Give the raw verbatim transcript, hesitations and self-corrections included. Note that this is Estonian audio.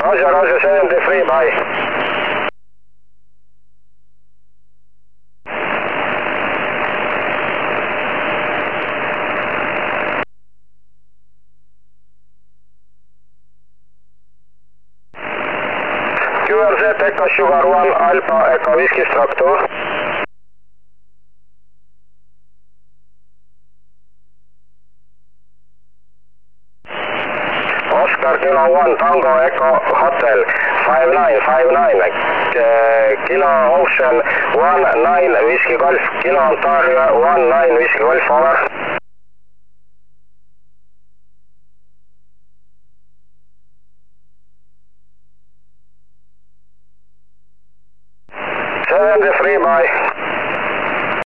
Roger, Roger, seventy-three, bye. Q R Z Echo Sugar one, Alpha Echo Whiskey Structure. Oscar Kilo one, Tango Echo Hotel, five nine five nine, Kilo Ocean one nine Whiskey Golf, Kilo Ontario one nine Whiskey Golf, over.